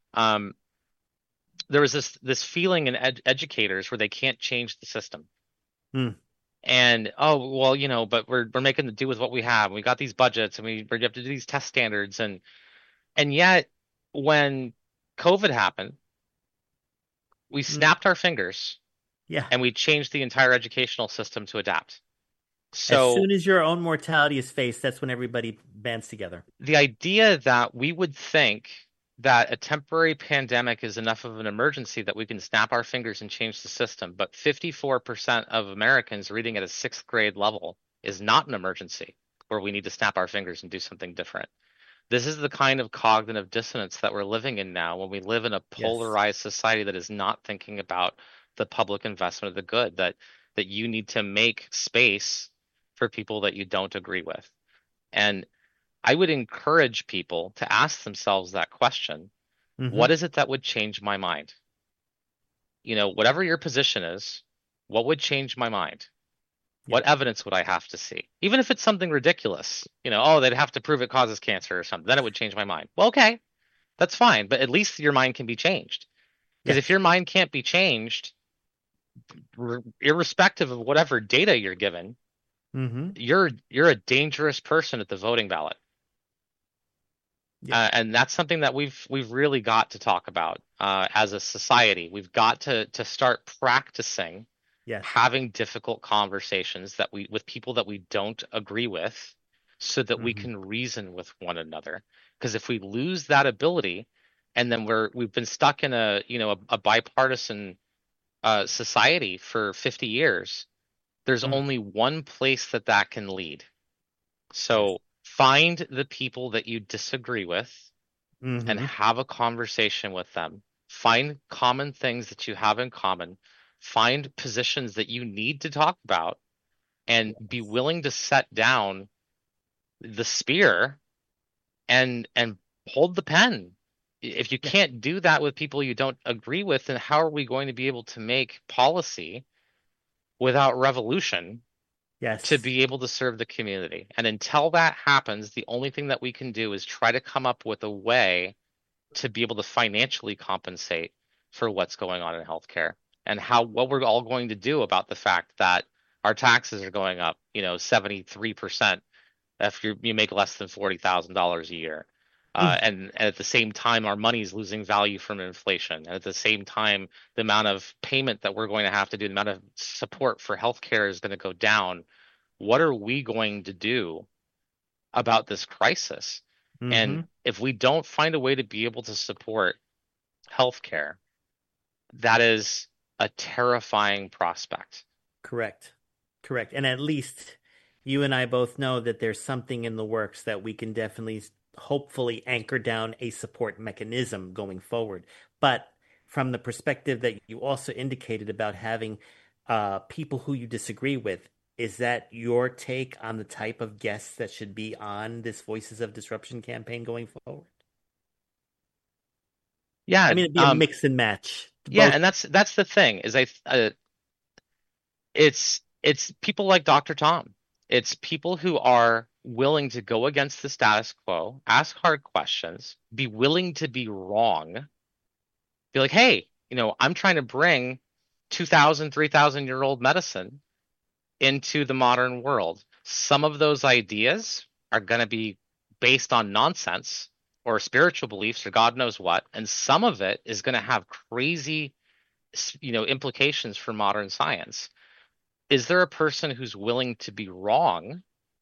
there was this feeling in educators where they can't change the system. And but we're making the do with what we have. We got these budgets, and we have to do these test standards, and yet when COVID happened, we snapped our fingers. Yeah. And we changed the entire educational system to adapt. So as soon as your own mortality is faced, that's when everybody bands together. The idea that we would think that a temporary pandemic is enough of an emergency that we can snap our fingers and change the system, but 54% of Americans reading at a 6th grade level is not an emergency where we need to snap our fingers and do something different. This is the kind of cognitive dissonance that we're living in now, when we live in a polarized society that is not thinking about the public investment of the good, that you need to make space for people that you don't agree with. And I would encourage people to ask themselves that question. What is it that would change my mind? Whatever your position is, what would change my mind? What evidence would I have to see? Even if it's something ridiculous, they'd have to prove it causes cancer or something. Then it would change my mind. Well, okay, that's fine. But at least your mind can be changed. Because if your mind can't be changed, irrespective of whatever data you're given, you're a dangerous person at the voting ballot. And that's something that we've really got to talk about as a society. We've got to start practicing having difficult conversations with people that we don't agree with, so that we can reason with one another. Because if we lose that ability, and then we've been stuck in a bipartisan society for 50 years, there's only one place that can lead. So find the people that you disagree with and have a conversation with them. Find common things that you have in common. Find positions that you need to talk about, and be willing to set down the spear and hold the pen. If you can't do that with people you don't agree with, then how are we going to be able to make policy without revolution to be able to serve the community? And until that happens, the only thing that we can do is try to come up with a way to be able to financially compensate for what's going on in healthcare, and what we're all going to do about the fact that our taxes are going up, 73% if you make less than $40,000 a year. And at the same time, our money is losing value from inflation. And at the same time, the amount of payment that we're going to have to do, the amount of support for healthcare is going to go down. What are we going to do about this crisis? And if we don't find a way to be able to support healthcare, that is a terrifying prospect. Correct. And at least you and I both know that there's something in the works that we can definitely, hopefully, anchor down a support mechanism going forward. But from the perspective that you also indicated about having people who you disagree with, is that your take on the type of guests that should be on this Voices of Disruption campaign going forward? Yeah, I mean, it'd be a mix and match. Yeah, and that's the thing is it's people like Dr. Tom. It's people who are willing to go against the status quo, ask hard questions, be willing to be wrong, be like, hey, I'm trying to bring 2,000, 3,000-year-old medicine into the modern world. Some of those ideas are going to be based on nonsense or spiritual beliefs or God knows what, and some of it is going to have crazy, implications for modern science. Is there a person who's willing to be wrong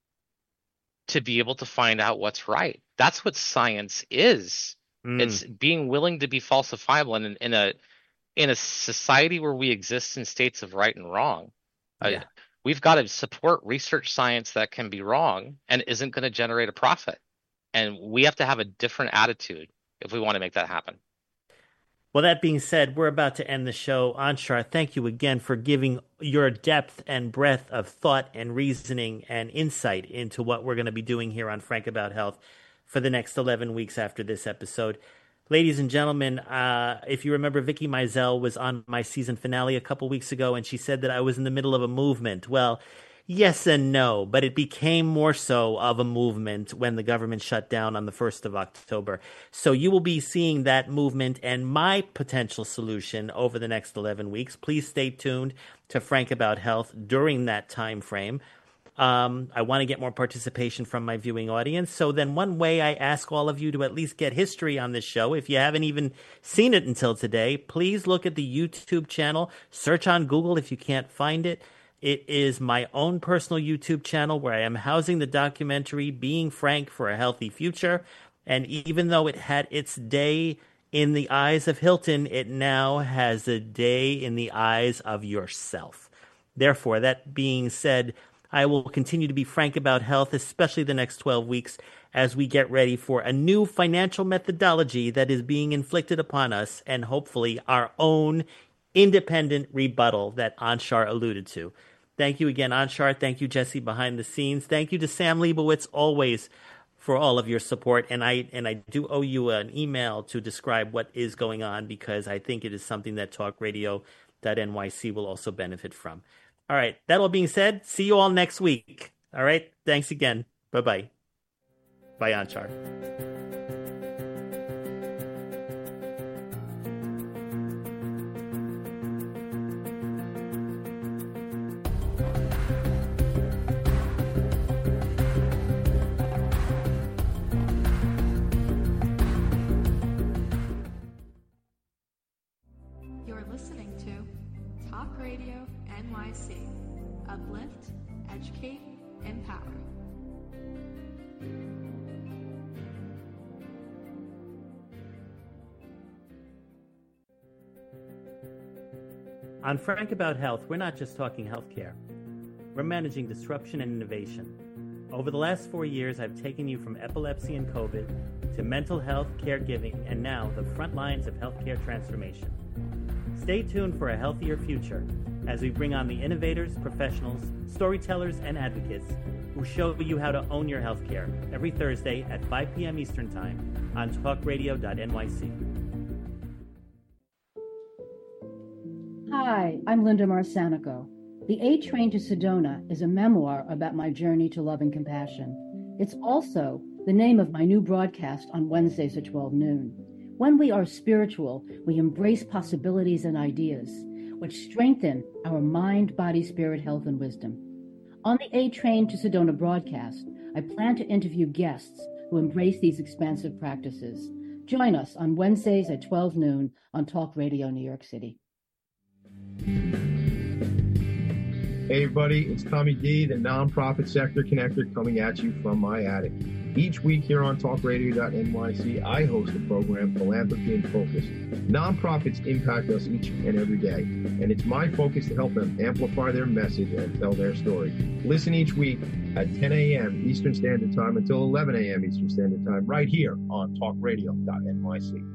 to be able to find out what's right? That's what science is. It's being willing to be falsifiable. And in a society where we exist in states of right and wrong, we've got to support research science that can be wrong and isn't going to generate a profit. And we have to have a different attitude if we want to make that happen. Well, that being said, we're about to end the show. Anshar, thank you again for giving your depth and breadth of thought and reasoning and insight into what we're going to be doing here on Frank About Health for the next 11 weeks after this episode. Ladies and gentlemen, if you remember, Vicky Mizell was on my season finale a couple weeks ago, and she said that I was in the middle of a movement. Well, yes and no, but it became more so of a movement when the government shut down on the 1st of October. So you will be seeing that movement and my potential solution over the next 11 weeks. Please stay tuned to Frank About Health during that time frame. I want to get more participation from my viewing audience. So then one way I ask all of you to at least get history on this show, if you haven't even seen it until today, please look at the YouTube channel. Search on Google if you can't find it. It is my own personal YouTube channel where I am housing the documentary Being Frank for a Healthy Future. And even though it had its day in the eyes of Hilton, it now has a day in the eyes of yourself. Therefore, that being said, I will continue to be frank about health, especially the next 12 weeks, as we get ready for a new financial methodology that is being inflicted upon us, and hopefully our own independent rebuttal that Anshar alluded to. Thank you again, Anshar. Thank you, Jesse, behind the scenes. Thank you to Sam Leibowitz, always, for all of your support. And I do owe you an email to describe what is going on, because I think it is something that talkradio.nyc will also benefit from. All right. That all being said, see you all next week. All right. Thanks again. Bye-bye. Bye, Anchar. You're listening to Talk Radio NYC. Uplift, educate, empower. On Frank About Health, we're not just talking healthcare. We're managing disruption and innovation. Over the last 4 years, I've taken you from epilepsy and COVID to mental health, caregiving, and now the front lines of healthcare transformation. Stay tuned for a healthier future as we bring on the innovators, professionals, storytellers, and advocates who show you how to own your healthcare every Thursday at 5 p.m. Eastern Time on talkradio.nyc. Hi, I'm Linda Marcanico. The A Train to Sedona is a memoir about my journey to love and compassion. It's also the name of my new broadcast on Wednesdays at 12 noon. When we are spiritual, we embrace possibilities and ideas, which strengthen our mind, body, spirit, health, and wisdom. On the A Train to Sedona broadcast, I plan to interview guests who embrace these expansive practices. Join us on Wednesdays at 12 noon on Talk Radio New York City. Hey everybody, it's Tommy D, the nonprofit sector connector, coming at you from my attic. Each week here on talkradio.nyc, I host the program Philanthropy in Focus. Nonprofits impact us each and every day, and it's my focus to help them amplify their message and tell their story. Listen each week at 10 a.m. Eastern Standard Time until 11 a.m. Eastern Standard Time, right here on talkradio.nyc.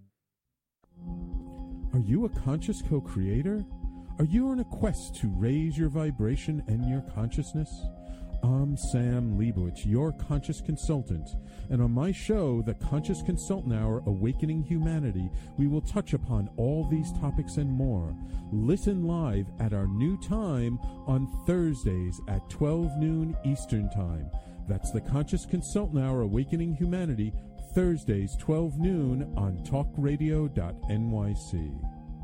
Are you a conscious co-creator? Are you on a quest to raise your vibration and your consciousness? I'm Sam Leibowitz, your conscious consultant, and on my show, The Conscious Consultant Hour, Awakening Humanity, we will touch upon all these topics and more. Listen live at our new time on Thursdays at 12 noon Eastern Time. That's The Conscious Consultant Hour, Awakening Humanity, Thursdays, 12 noon on talkradio.nyc.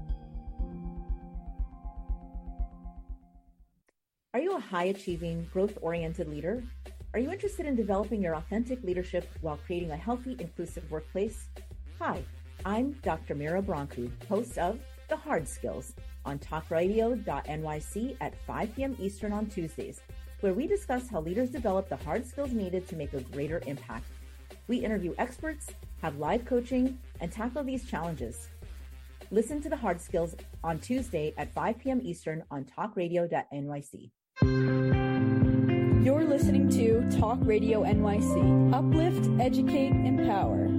Are you a high-achieving, growth-oriented leader? Are you interested in developing your authentic leadership while creating a healthy, inclusive workplace? Hi, I'm Dr. Mira Brancu, host of The Hard Skills on talkradio.nyc at 5 p.m. Eastern on Tuesdays, where we discuss how leaders develop the hard skills needed to make a greater impact. We interview experts, have live coaching, and tackle these challenges. Listen to The Hard Skills on Tuesday at 5 p.m. Eastern on talkradio.nyc. You're listening to Talk Radio NYC. Uplift, educate, empower.